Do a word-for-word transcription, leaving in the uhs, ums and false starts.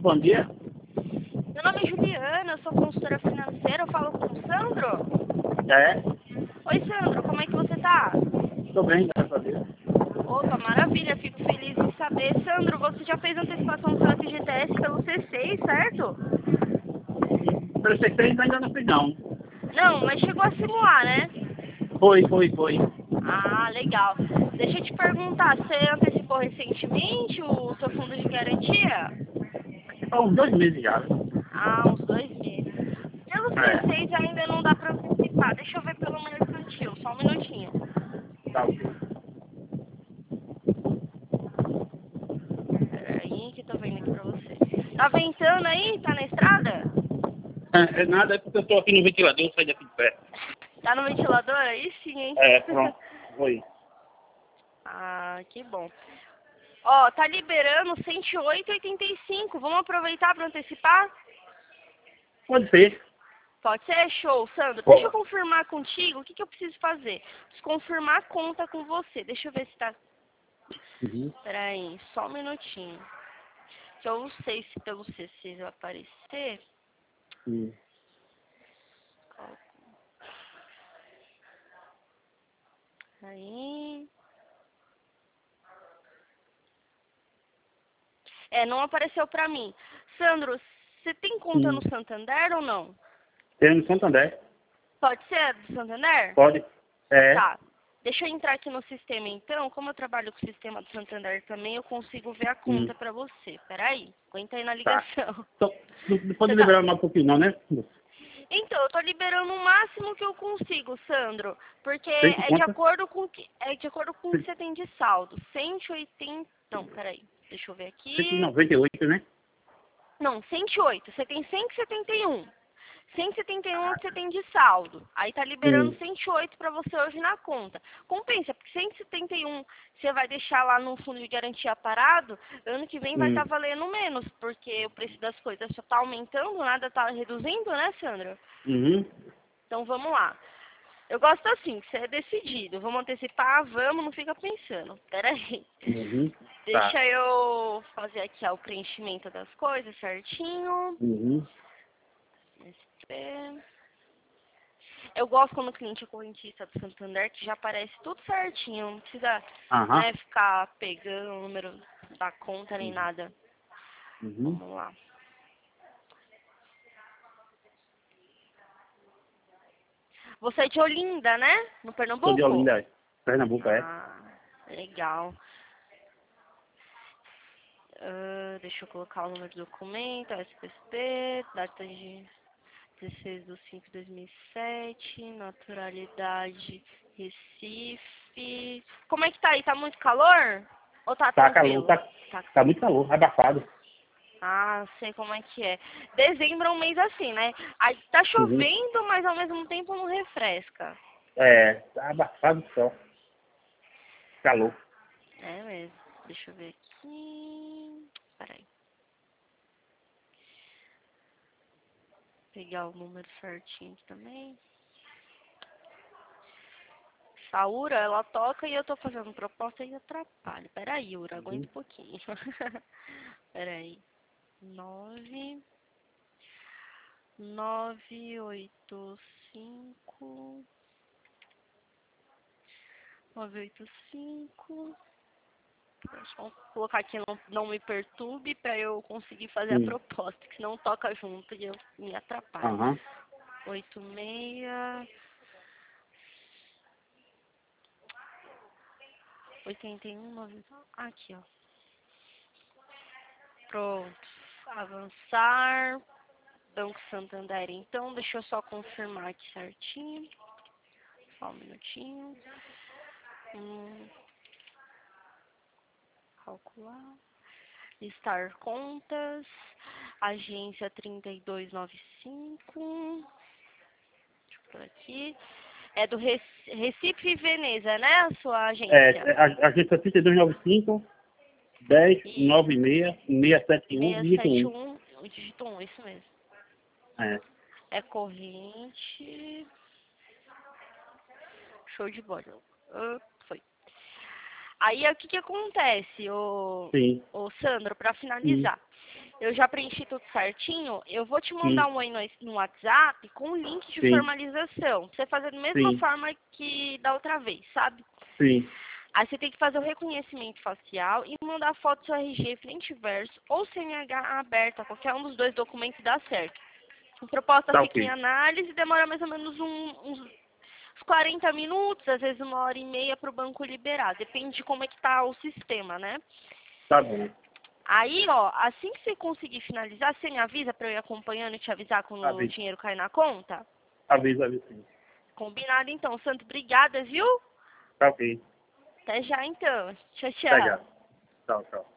Bom dia. Meu nome é Juliana, eu sou consultora financeira, eu falo com o Sandro. É? Oi, Sandro, como é que você tá? Tô bem, graças a Deus. Opa, maravilha, fico feliz em saber. Sandro, você já fez antecipação do seu F G T S pelo C seis, certo? Pelo C seis ainda não fiz não. Não, mas chegou a simular, né? Foi, foi, foi. Ah, legal. Deixa eu te perguntar, você antecipou recentemente o seu fundo de garantia? Há uns dois meses já. Ah, uns dois meses. Pelo É. C seis ainda não dá pra antecipar. Deixa eu ver pelo mercantil, só um minutinho. Tá ok. Peraí, que eu tô vendo aqui pra você. Tá ventando aí? Tá na estrada? É, é nada, é porque eu tô aqui no ventilador, saí daqui de perto. Tá no ventilador aí? Sim, hein? É, pronto. Foi. Ah, que bom. Ó, tá liberando cento e oito e oitenta e cinco. Vamos aproveitar pra antecipar? Pode ser. Pode ser? Show, Sandro. Pô. Deixa eu confirmar contigo o que, que eu preciso fazer. Preciso confirmar a conta com você. Deixa eu ver se tá... Uhum. Peraí, só um minutinho. Que eu não sei se pelo C seis vai aparecer. Hum. Aí... É, não apareceu pra mim. Sandro, você tem conta Hum. no Santander ou não? Tem no Santander. Pode ser do Santander? Pode. É. Tá. Deixa eu entrar aqui no sistema então. Como eu trabalho com o sistema do Santander também, eu consigo ver a Hum. conta pra você. Peraí, aguenta aí na Tá. ligação. Então, não não pode Você tá... liberar mais um pouquinho não, né? Então, eu tô liberando o máximo que eu consigo, Sandro. Porque Tem que é de conta? acordo com que é de acordo com o que você tem de saldo. cento e oitenta. Não, peraí. Deixa eu ver cento e aqui. noventa e oito, né? Não, cento e oito. Você tem cento e setenta e um. cento e setenta e um que você tem de saldo. Aí tá liberando Hum. cento e oito para você hoje na conta. Compensa, porque cento e setenta e um você vai deixar lá no fundo de garantia parado, ano que vem vai estar Hum. valendo menos, porque o preço das coisas só tá aumentando, nada tá reduzindo, né, Sandra? Uhum. Então vamos lá. Eu gosto assim, que você é decidido. Vamos antecipar, vamos, não fica pensando. Pera aí. Uhum. Tá. Deixa eu fazer aqui ó, o preenchimento das coisas certinho. Uhum. S P. Eu gosto quando o cliente é correntista do Santander, que já aparece tudo certinho. Não precisa, Aham. né, ficar pegando o número da conta nem Uhum. nada. Uhum. Vamos lá. Você é de Olinda, né? No Sou de Pernambuco? Olinda, Pernambuco, é? Ah, legal. Ah, deixa eu colocar o número do documento, S P S P, data de dezesseis de cinco de dois mil e sete, naturalidade Recife. Como é que tá aí? Tá muito calor? Ou tá Tá calor, tranquilo? tá, Tá. tá muito calor, abafado. Ah, sei como é que é. Dezembro é um mês assim, né? Aí tá Uhum. chovendo, mas ao mesmo tempo não refresca. É, tá abafado só. Calor. É mesmo. Deixa eu ver aqui. Peraí. Pegar o número certinho aqui também. A Ura, ela toca e eu tô fazendo proposta e atrapalha. Peraí, Ura, aguenta Uhum. um pouquinho. Peraí. Nove. Nove, oito, cinco. Nove, oito, cinco. Vamos colocar aqui não, não me perturbe para eu conseguir fazer a Hum. proposta, que senão toca junto e eu me atrapalho. Aham. Oito, meia. Oitenta e um, nove. Aqui, ó. Pronto. Avançar. Banco Santander, então, deixa eu só confirmar aqui certinho. Só um minutinho. Hum, calcular. Listar contas. Agência trinta e dois noventa e cinco. Deixa eu por aqui. É do Rec- Recife e Veneza, né? A sua agência. É, a, a gente é trinta e dois noventa e cinco, dez, E noventa e seis, seiscentos e setenta e um, dígito um. seiscentos e setenta e um, o dígito um, isso mesmo. É. É corrente. Show de bola. Ah, foi. Aí o que que acontece, o, Sim. o Sandro, para Hum. finalizar? Eu já preenchi tudo certinho. Eu vou te mandar Sim. um oi no, no WhatsApp com o link de Sim. formalização. Pra você fazer da mesma Sim. forma que da outra vez, sabe? Sim. Aí você tem que fazer o reconhecimento facial e mandar foto do seu R G frente e verso ou C N H aberta. Qualquer um dos dois documentos dá certo. A proposta Tá fica em ok. análise e demora mais ou menos um, uns uns quarenta minutos, às vezes uma hora e meia para o banco liberar. Depende de como é que tá o sistema, né? Tá bom. Aí, ó, assim que você conseguir finalizar, você me avisa para eu ir acompanhando e te avisar quando o Avisa. dinheiro cair na conta? Avisa, avisa sim. Combinado então, Santo. Obrigada, viu? Tá ok. Até já então. Tchau, Até tchau. já. Tchau, tchau.